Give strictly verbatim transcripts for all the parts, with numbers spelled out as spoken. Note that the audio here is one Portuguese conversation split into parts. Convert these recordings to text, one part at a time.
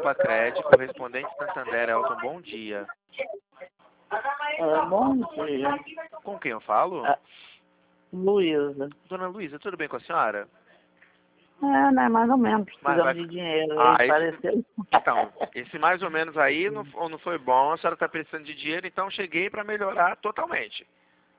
Popacred, correspondente Santander, Elton, bom dia. É, bom dia. Com quem eu falo? É, Luísa. Dona Luísa, tudo bem com a senhora? É, né, mais ou menos, Mas precisamos vai... de dinheiro, Ah, aí esse... pareceu. Então, esse mais ou menos aí não, não foi bom, a senhora está precisando de dinheiro, então cheguei para melhorar totalmente.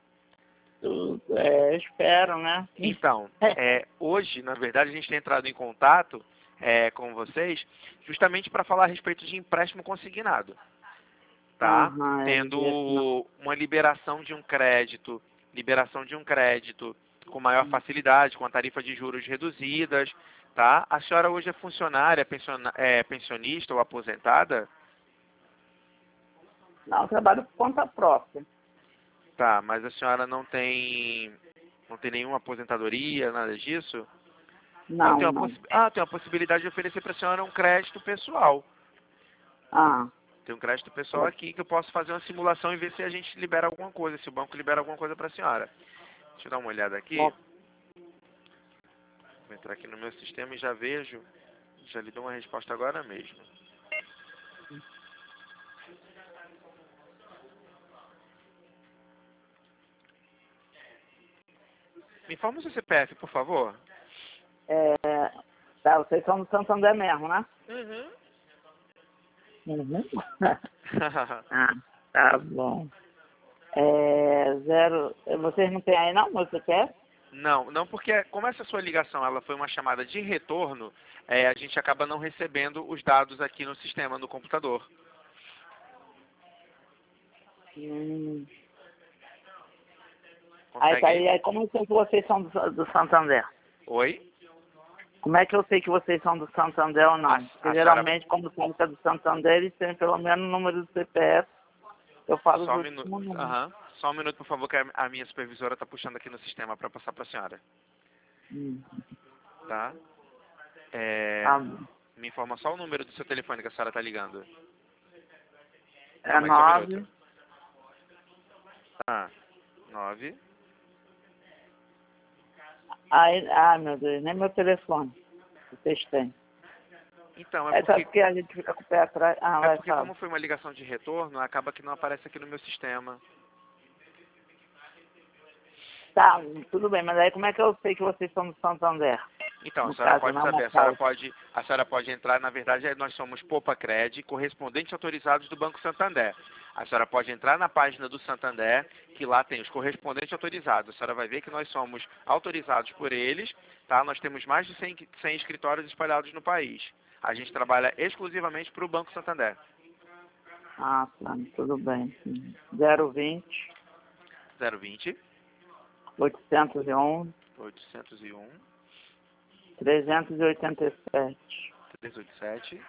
É, espero, né? Então, é, hoje, na verdade, a gente tem entrado em contato é, com vocês justamente para falar a respeito de empréstimo consignado. Tá? Aham, é, Tendo uma liberação de um crédito, liberação de um crédito com maior facilidade, com a tarifa de juros reduzidas, tá? A senhora hoje é funcionária, pensiona, é, pensionista ou aposentada? Não, eu trabalho por conta própria. Tá, mas a senhora não tem, não tem nenhuma aposentadoria, nada disso? Não, Então, tem uma não. possi- ah, tem uma possibilidade de oferecer para a senhora um crédito pessoal. Ah, Tem um crédito pessoal aqui que eu posso fazer uma simulação e ver se a gente libera alguma coisa, se o banco libera alguma coisa para a senhora. Deixa eu dar uma olhada aqui. ó, Vou entrar aqui no meu sistema e já vejo, já lhe dou uma resposta agora mesmo. Me informa o seu C P F, por favor. é, tá, vocês são do Santander mesmo, né? Uhum. Uhum. Ah, tá bom. É, zero, vocês não têm aí não, meu C P F? Não, não porque como essa sua ligação ela foi uma chamada de retorno, é, a gente acaba não recebendo os dados aqui no sistema, no computador. Hum. Aí tá Consegue? aí, aí como eu sei que vocês são do, do Santander? Oi? Como é que eu sei que vocês são do Santander ou não? A, Porque a geralmente, senhora... quando fala que é do Santander, eles têm pelo menos o número do C P F. Eu falo os Só um minuto. últimos números. Aham. Só um minuto, por favor, que a, a minha supervisora está puxando aqui no sistema para passar para a senhora. Hum. Tá? É, Ah, me informa só o número do seu telefone que a senhora está ligando. é Calma aí, só um nove. minuto. Tá. Nove. Aí, ah, meu Deus, nem meu telefone. Vocês têm. Então, é É só porque, porque a gente fica com o pé atrás. Ah, é vai porque falar. como foi uma ligação de retorno, acaba que não aparece aqui no meu sistema. Tá, tudo bem, mas aí como é que eu sei que vocês são do Santander? Então, a No senhora caso, pode não saber, a é senhora caso. pode, a senhora pode entrar, na verdade, nós somos Popacred, correspondentes autorizados do Banco Santander. A senhora pode entrar na página do Santander, que lá tem os correspondentes autorizados. A senhora vai ver que nós somos autorizados por eles, tá? Nós temos mais de cem, cem escritórios espalhados no país. A gente trabalha exclusivamente para o Banco Santander. Ah, tá, tudo bem. zero vinte, zero vinte, oitocentos e onze, oitocentos e um, trezentos e oitenta e sete. trezentos e oitenta e sete.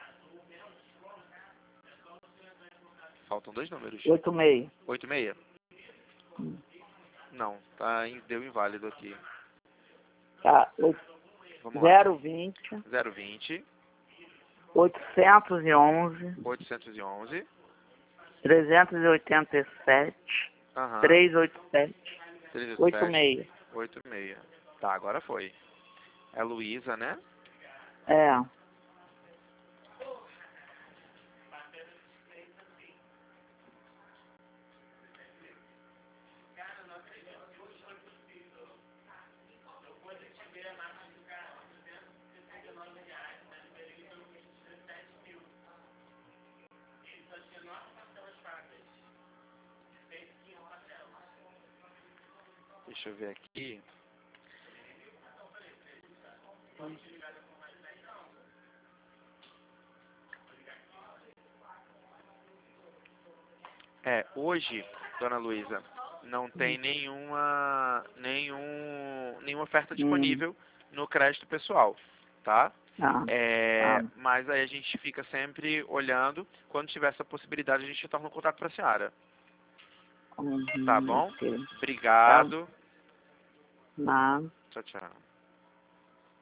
Faltam dois números. oitenta e seis. oitenta e seis? Hum. Não, tá, em- deu inválido aqui. Tá, oito- Vamos lá. zero vinte, zero vinte, oitocentos e onze, oitocentos e onze, trezentos e oitenta e sete, aham, trezentos e oitenta e sete, trezentos e oitenta e oitenta e sete, seis. oitenta e seis. Tá, agora foi. É Luísa, né? É. Deixa eu ver aqui. É, hoje, dona Luísa, não tem nenhuma, nenhum, nenhuma oferta Hum. disponível no crédito pessoal, tá? Ah, É, ah. mas aí a gente fica sempre olhando. Quando tiver essa possibilidade, a gente retorna o contato para a senhora. Tá Uhum, bom? ok. Tá. Obrigado. Nada. Tchau, tchau.